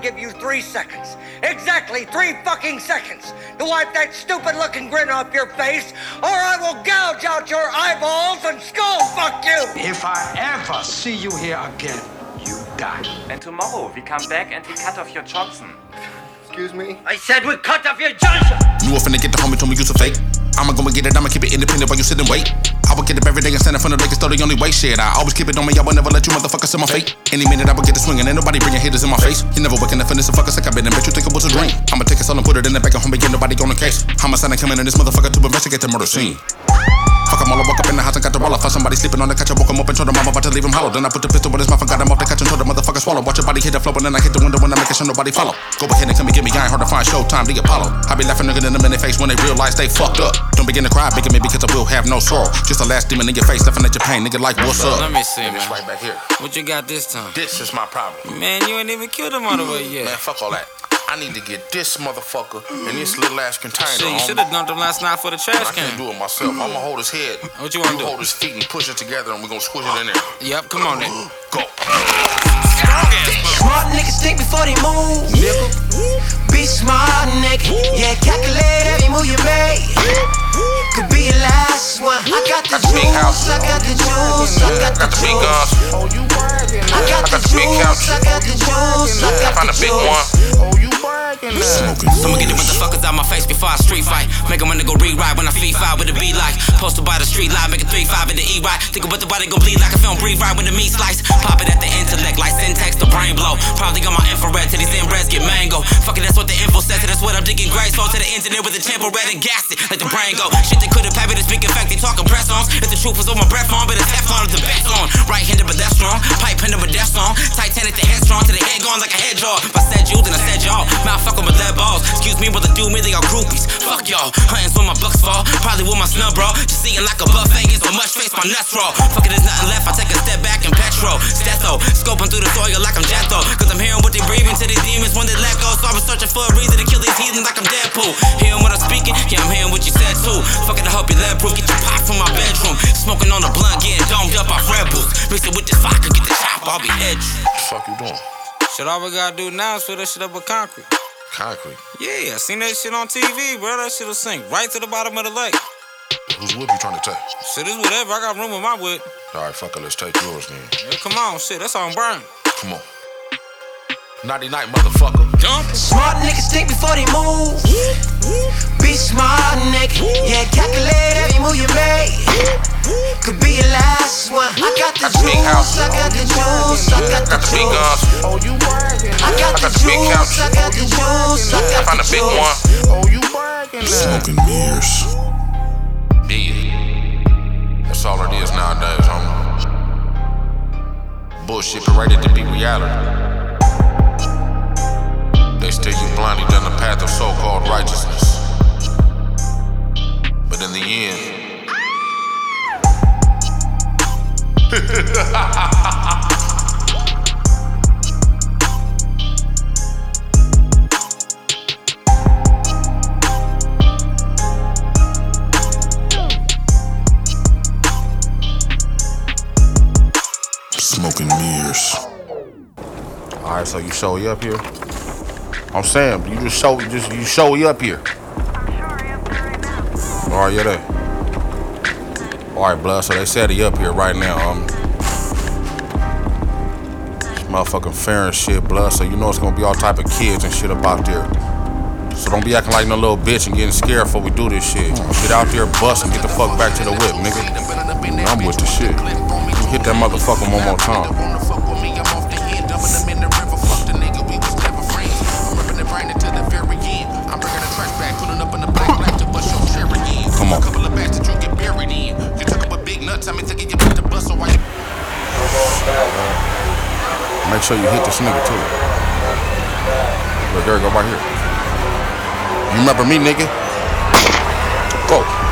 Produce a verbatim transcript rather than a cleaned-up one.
give you three seconds. Exactly three fucking seconds to wipe that stupid-looking grin off your face, or I will gouge out your eyeballs and skull fuck you! If I ever see you here again, you die. And tomorrow we come back and we cut off your Johnson. Excuse me? I said we cut off your Johnson! You were finna get the homie, told me you a fake. I'ma go and get it, I'ma keep it independent while you sit and wait. I would get up every day and stand in front of the Lakers, still the only way. Shit, I always keep it on me, I will never let you motherfuckers in my face. Any minute I would get the swinging, ain't nobody bringing haters in my face. You never waking up in this fucker sick, I been in bet you think it was a dream. I'ma take a soul and put it in the back of home and get nobody on the case. Homicide and coming in this motherfucker to investigate the murder scene. Fuck em all, I walk up in the house and got the roller. Found somebody sleeping on the couch, I woke him up and told him I'm about to leave him hollow. Then I put the pistol in his mouth and got him off the couch and told the motherfucker swallow. Watch your body hit the floor and then I hit the window when I make sure nobody follow. Go ahead and come and get me, I ain't hard to find. Showtime, the Apollo. I be laughing nigga in them in their face when they realize they fucked up. Don't begin to cry, bigger me because I will have no sorrow. Just a last demon in your face, laughing at your pain, nigga like what's up? Let me see, man. It's right back here. What you got this time? This is my problem. Man, you ain't even killed him all the way yet. Man, fuck all that. I need to get this motherfucker in this little ass container. Shit, you should have dumped him last night for the trash I can. can't do it myself. I'ma hold his head. What you wanna you do? hold his feet and push it together and we gonna squish it in there. Yep, come on then. Go. Smart niggas think before they move. Nigga. Be smart, nigga. Yeah, calculate every move you make. Could be your last one. I got the juice, I got the juice, I got the juice. I got the juice, I got the juice, I got the juice. Oh, you bragging now. I'ma get the motherfuckers out my face before I street fight. Make a nigga rewrite when I feed five with a beat like. Posted by the street line, make a three five in the E right. Think about the body gon' bleed like a film breathe right when the meat slice. Pop it at the intellect like syntax, the brain blow. Probably got my infrared till these inbreds get mango. Fuck it, that's what the info says, and that's what I'm digging graceful to the internet with the tempo red and gas it like the brain go. Shit they could've pappy to speak in fact, they talking press ons. If the truth was on my breath on, but it's Teflon with the best on. Right handed but that's strong, pipe handed but that's strong. Titanic the head strong to the head gone like a head jaw. If I said you, then I said y'all. Mouth fuckin' with lead balls. Excuse me, brother, do me, they got groupies. Fuck y'all, hunting's when my bucks fall. Probably with my snub, bro. Just eating like a buffet, get so much face, my nuts raw. Fuck it, there's nothing left, I take a step back and petrol. Stetho, scoping through the soil like I'm Jetho. Cause I'm hearing what they breathing to these demons when they let go. So I was searching for a reason to kill these heathens like I'm Deadpool. Hearing what I'm speaking, yeah, I'm hearing what you said too. Fuck it, I hope you let proof. Get your pop from my bedroom. Smoking on the blunt, getting domed up off Red Bulls. Mix it with this vodka, get the chop, I'll be edgy. What the fuck you doing? Shit, all we gotta do now is fill that shit up with concrete. Concrete. Yeah, I seen that shit on T V, bro. That shit'll sink right to the bottom of the lake. Whose whip you trying to take? Shit, it's whatever. I got room with my whip. Alright, fuck it, let's take yours then. Yeah, come on, shit, that's on burn. Come on. Naughty night, motherfucker. Jump. Smart niggas think before they move. Be smart, nigga. Yeah, calculate every move you make. Could be your last one. I got the juice, I got the juice, I got the juice. Oh, you bragging. I got the juice, I got the juice, I got the juice. Oh, you bragging. Smoking mirrors. Yeah. That's all it is nowadays, homie. Bullshit paraded to be reality. They steer you blindly down the path of so-called righteousness. But in the end, smoking mirrors. Alright, so you show you up here? I'm saying, you just show, you just you show you up here. All right, yeah, they. All right, blood. So they said he up here right now. Um, this motherfucking fair and shit, blood. So you know it's gonna be all type of kids and shit up out there. So don't be acting like no little bitch and getting scared before we do this shit. Get out there, bust, and get the fuck back to the whip, nigga. I'm with the shit. You hit that motherfucker one more time. Come on. Make sure you hit this nigga too. Look, there, go right here. You remember me, nigga? Go.